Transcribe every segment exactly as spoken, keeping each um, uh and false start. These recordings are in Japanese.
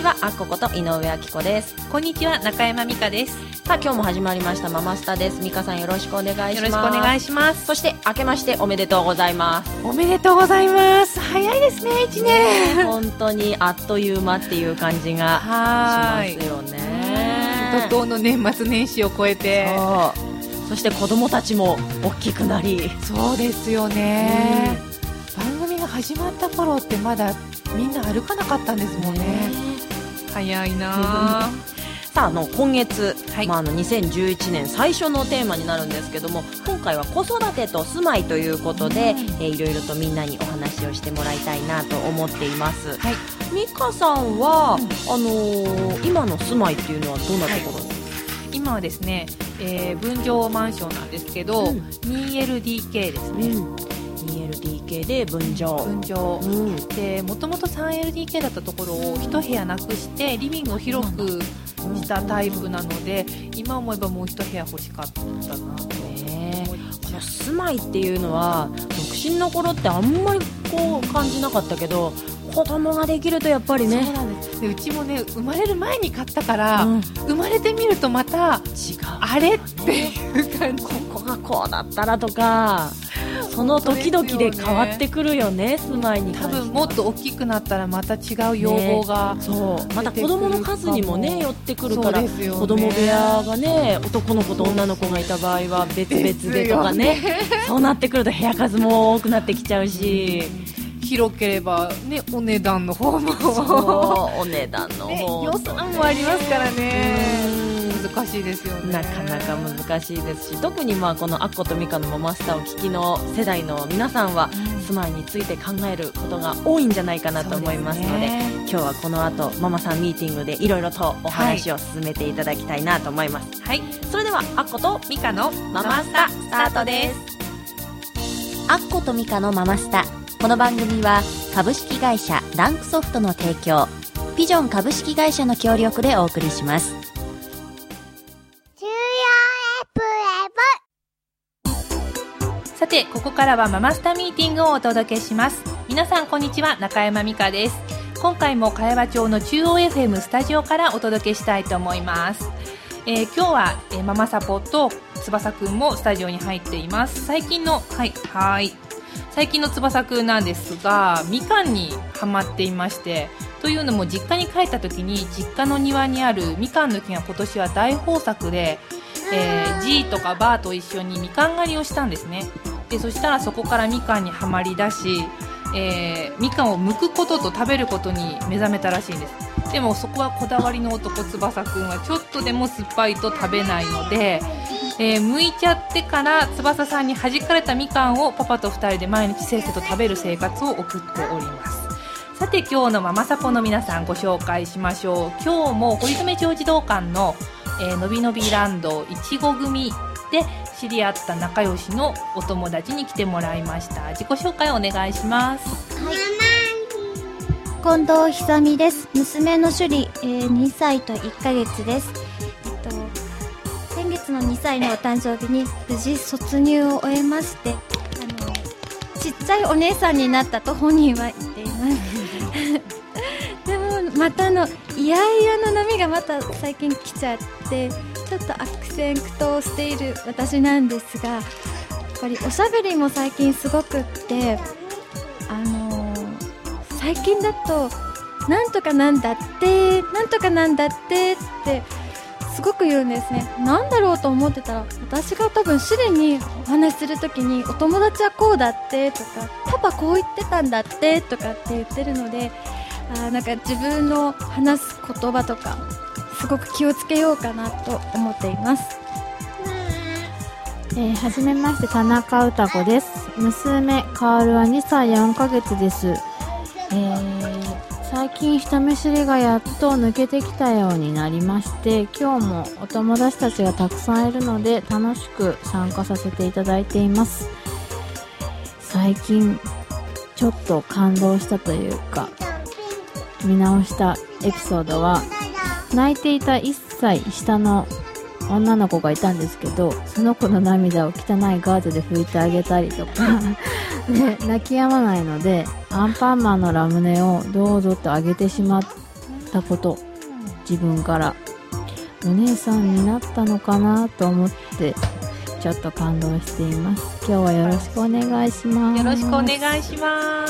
は、あっここと井上あきこです。 こんにちは、中山美香です。 さあ、今日も始まりましたママスタです。美香さん、よろしくお願いします。 よろしくお願いします。 そして明けましておめでとうございます。 おめでとうございます。早いですね、いちねん、 ね、本当にあっという間っていう感じがしますよね。 怒涛の年末年始を超えて、 そう、そして子供たちも大きくなり、 そうですよね、番組が始まった頃ってまだみんな歩かなかったんですもんね。早いなさあ、あの今月、 はい、 まあ、あのにせんじゅういちねん最初のテーマになるんですけども、今回は子育てと住まいということで、うん、えー、いろいろとみんなにお話をしてもらいたいなと思っています。はい、美香さんは、うん、あのー、今の住まいっていうのはどんなところに、はい、 今はですね、えー、分譲マンションなんですけど、うん、にエルディーケー ですね、うん、 にエルディーケー で分譲分譲、うん、でもともと スリーエルディーケー だったところを一部屋なくしてリビングを広くしたタイプなので、今思えばもう一部屋欲しかったなと思います。 この住まいっていうのは独身の頃ってあんまりこう感じなかったけど、子供ができるとやっぱりね。 そうなんです。でうちもね、生まれる前に買ったから、うん、生まれてみるとまた違う、あれっていう感じ、 ここがこうだったらとか、その時々で変わってくるよね、住まいに関しては。 多分もっと大きくなったらまた違う要望が、 ね、そうまた子供の数にもね寄ってくるから、ね、子供部屋がね、男の子と女の子がいた場合は別々でとかね、そうなってくると部屋数も多くなってきちゃうし、 広ければ、ね、お値段の方もそうお値段の方、ね、 予算もありますからね、難しいですよね。 なかなか難しいですし、特にまあこのあっことみかのママスターを聞きの世代の皆さんは、うん、住まいについて考えることが多いんじゃないかなと思いますので、今日はこの後ママさんミーティングでいろいろとお話を進めていただきたいなと思います。はい、それではあっことみかのママスタスタートです。あっことみかのママスタ、この番組は株式会社ランクソフトの提供、ピジョン株式会社の協力でお送りします。 さて、ここからはママスタミーティングをお届けします。皆さんこんにちは、中山美香です。今回も茅場町の中央 エフエム スタジオからお届けしたいと思います。えー、今日は、えー、ママサポと翼くんもスタジオに入っています。最近のはいはい最近の翼くんなんですが、みかんにハマっていまして、というのも実家に帰った時に実家の庭にあるみかんの木が今年は大豊作で、えー、G とかバーと一緒にみかん狩りをしたんですね。でそしたらそこからみかんにはまりだし、えー、みかんを剥くことと食べることに目覚めたらしいんです。でもそこはこだわりの男翼くんはちょっとでも酸っぱいと食べないので、えー、剥いちゃってから翼さんに弾かれたみかんをパパとふたりで毎日せっせと食べる生活を送っております。さて、今日のママサポの皆さんご紹介しましょう。今日も堀留町児童館の、えー、のびのびランドいちご組で知り合った仲良しのお友達に来てもらいました。自己紹介お願いします。 はい、近藤ひさみです。娘の趣里、えー、にさいといっかげつです。えっと先月のにさいのお誕生日に無事卒入を終えまして、あのちっちゃいお姉さんになったと本人は言っていますでもまたのイヤイヤの波がまた最近来ちゃって、ちょっと悪戦苦闘している私なんですが、やっぱりおしゃべりも最近すごくって、あのー、最近だとなんとかなんだってなんとかなんだってってすごく言うんですね。なんだろうと思ってたら、私が多分シリにお話しするときに、お友達はこうだってとか、パパこう言ってたんだってとかって言ってるので、あ、なんか自分の話す言葉とかすごく気をつけようかなと思っています。 えー、はじめまして、田中歌子です。娘カールはにさいよんかげつです。えー最近人見知りがやっと抜けてきたようになりまして、今日もお友達たちがたくさんいるので楽しく参加させていただいています。最近ちょっと感動したというか見直したエピソードは、泣いていたいっさい下の女の子がいたんですけど、その子の涙を汚いガーゼで拭いてあげたりとかで泣き止まないのでアンパンマンのラムネをどうぞとあげてしまっしたこと、自分からお姉さんになったのかなと思ってちょっと感動しています。今日はよろしくお願いします。 よろしくお願いします。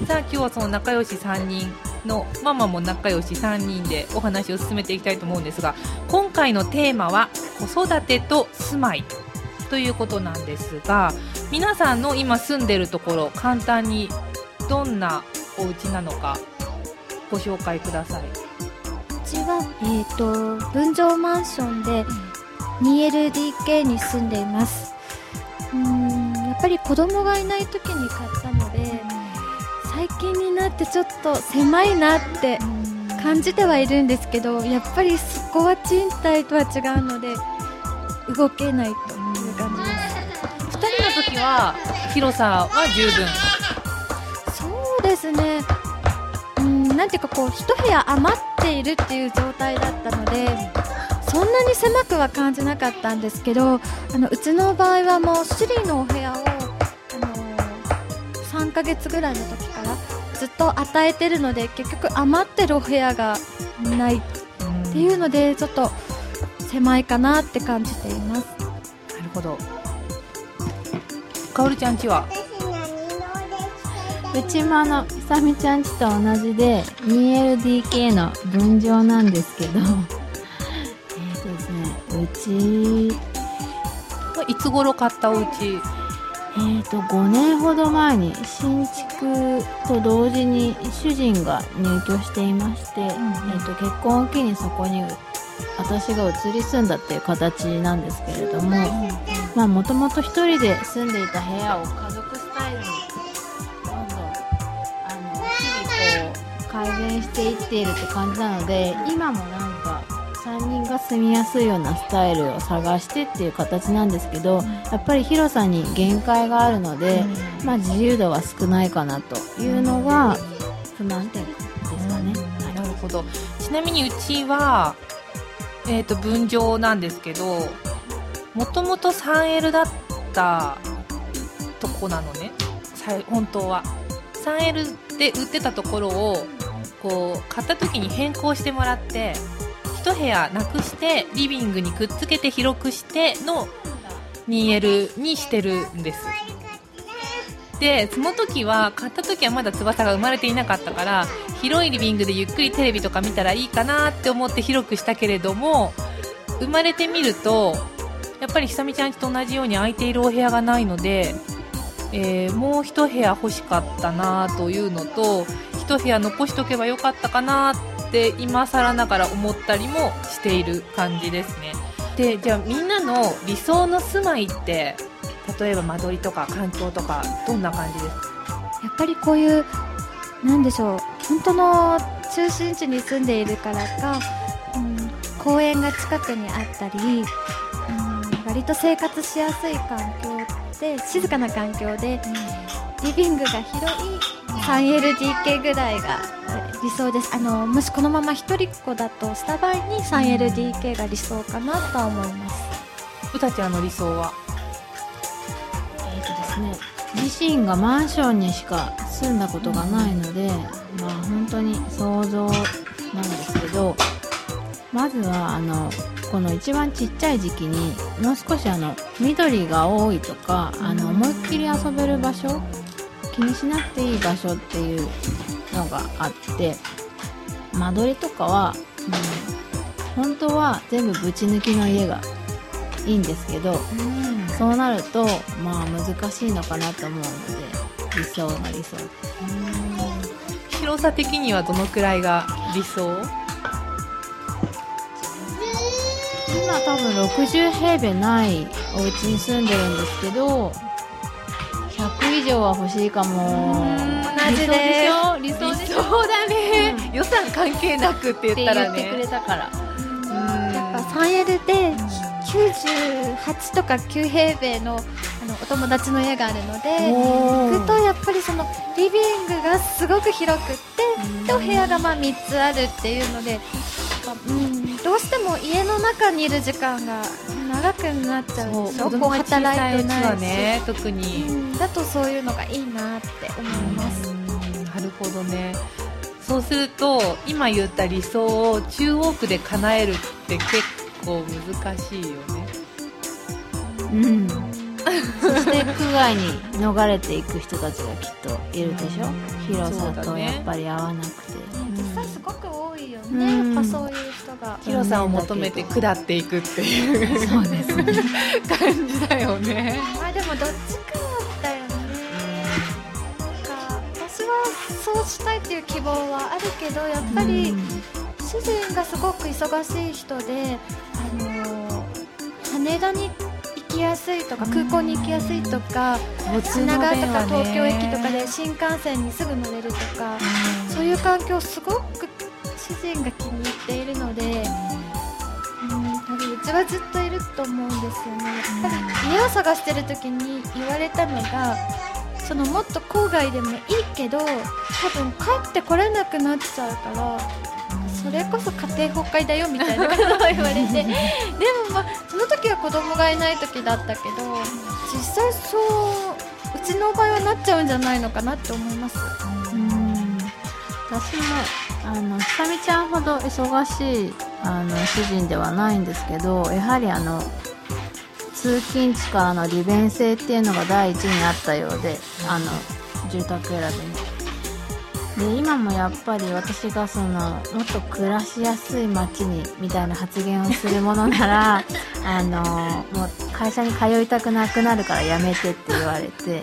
さあ今日はその仲良しさんにんのママも仲良しさんにんでお話を進めていきたいと思うんですが、今回のテーマは子育てと住まいということなんですが、皆さんの今住んでるところ、簡単にどんなお家なのかご紹介ください。 うちは、えー、と分譲マンションで ツーエルディーケー に住んでいます。うーんやっぱり子供がいない時に買ったので、最近になってちょっと狭いなって感じてはいるんですけど、やっぱりそこは賃貸とは違うので動けないという感じです。 ふたりの時は広さは十分？ そうですね、うんなんていうかこう一部屋余っているっていう状態だったので、そんなに狭くは感じなかったんですけど、あのうちの場合はもうシリのお部屋を、あのー、さんかげつぐらいの時からずっと与えてるので、結局余ってるお部屋がないっていうのでちょっと狭いかなって感じています。 なるほど。かおりちゃんちは？ うちもあのひさみちゃんちと同じで ツーエルディーケー の分譲なんですけどえーとですね、うちいつ頃買ったお家？ えーとごねんほど前に新築と同時に主人が入居していまして、うんえーと結婚を機にそこに私が移り住んだっていう形なんですけれども、まあもともと一人で住んでいた部屋を家族スタイルにどんどんあの日々こう改善していっているって感じなので、今もなんかさんにんが住みやすいようなスタイルを探してっていう形なんですけど、やっぱり広さに限界があるので、まあ自由度は少ないかなというのが不満点ですかね。 なるほど。ちなみにうちはえーと分譲なんですけど、もともと スリーエル だったとこなのね。本当は スリーエル で売ってたところをこう買った時に変更してもらって、一部屋なくしてリビングにくっつけて広くしての ツーエル にしてるんです。でその時は買った時はまだ翼が生まれていなかったから、広いリビングでゆっくりテレビとか見たらいいかなって思って広くしたけれども、生まれてみるとやっぱりひさみちゃんちと同じように空いているお部屋がないので、えー、もう一部屋欲しかったなというのと、一部屋残しとけばよかったかなって今更ながら思ったりもしている感じですね。でじゃあみんなの理想の住まいって、例えば間取りとか環境とかどんな感じですか？ やっぱりこういうなんでしょう、本当の中心地に住んでいるからか、うん、公園が近くにあったり、うん、割と生活しやすい環境で、静かな環境で、うん、リビングが広い スリーエルディーケー ぐらいが理想です。あのもしこのまま一人っ子だとした場合に スリーエルディーケー が理想かなとは思います。 うたちゃんの理想は？ えーとですね、自身がマンションにしか住んだことがないので、まあ本当に想像なんですけど、まずはあのこの一番ちっちゃい時期にもう少しあの緑が多いとか、あの思いっきり遊べる場所、気にしなくていい場所っていうのがあって、間取りとかは、うん、本当は全部ぶち抜きの家がいいんですけど、うん、そうなるとまあ難しいのかなと思うので、理想が理想です。 うん、広さ的にはどのくらいが理想？ 今多分ろくじゅうへいべいないお家に住んでるんですけど、ひゃくいじょうは欲しいかも。 同じです。理想でしょ？理想だね、うん、予算関係なくって言ったらね。 って言ってくれたから。 うん、やっぱ スリーエル できゅうじゅうはちとかきゅうへいべいの、あのお友達の家があるので、行くとやっぱりそのリビングがすごく広くって、でお部屋がまあみっつあるっていうので、うん、どうしても家の中にいる時間が長くなっちゃうんですよ。 子供が小さいうちはね、特に、 うん、だとそういうのがいいなって思います。 うん、なるほどね。 そうすると今言った理想を中央区で叶えるって結構難しいよね。 うん。そして区外に逃れていく人たちがきっといるでしょ、うん、広さとやっぱり合わなくて、 うん、実際すごく多いよね、うん、やっぱそういう人が広さを求めて下っていくっていうそうですね感じだよね。 まあでもどっちかだよね、うん、なんか私はそうしたいっていう希望はあるけど、やっぱり主人がすごく忙しい人で、あの羽田に行きやすいとか空港に行きやすいとか、品川とか東京駅とかで新幹線にすぐ乗れるとか、そういう環境をすごく主人が気に入っているので、うん、多分うちはずっといると思うんですよね。やっぱり家を探してる時に言われたのが、そのもっと郊外でもいいけど多分帰ってこれなくなっちゃうから、それこそ家庭崩壊だよみたいなことを言われてでもまあその時は子供がいない時だったけど、実際そううちの場合はなっちゃうんじゃないのかなって思います。 うん、私もあのひさみちゃんほど忙しいあの主人ではないんですけど、やはりあの通勤地からの利便性っていうのが第一にあったようで、あの住宅選びにで、今もやっぱり私がそのもっと暮らしやすい街にみたいな発言をするものならあのもう会社に通いたくなくなるからやめてって言われて、うん、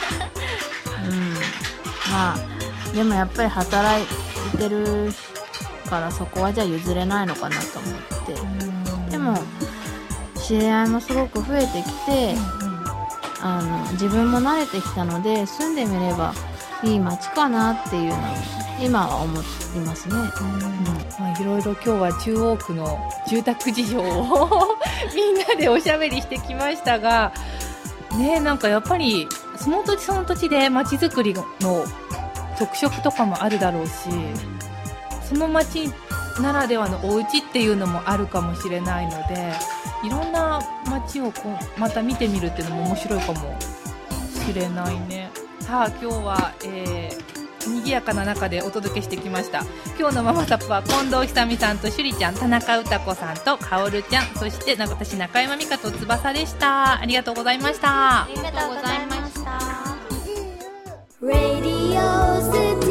まあでもやっぱり働いてるからそこはじゃあ譲れないのかなと思って、でも知り合いもすごく増えてきて、あの自分も慣れてきたので住んでみればいい街かなっていうのを今は思いますね。うん、 まあ、いろいろ今日は中央区の住宅事情をみんなでおしゃべりしてきましたが、ね、なんかやっぱりその土地その土地で街づくりの特色とかもあるだろうし、その街ならではのお家っていうのもあるかもしれないので、いろんな街をこうまた見てみるっていうのも面白いかもしれないね。さあ今日は、えー、賑やかな中でお届けしてきました。今日のママタップは近藤ひさみさんとしゅりちゃん、田中歌子さんとかおるちゃん、そして私中山美香と翼でした。ありがとうございました。 ありがとうございました。 Radio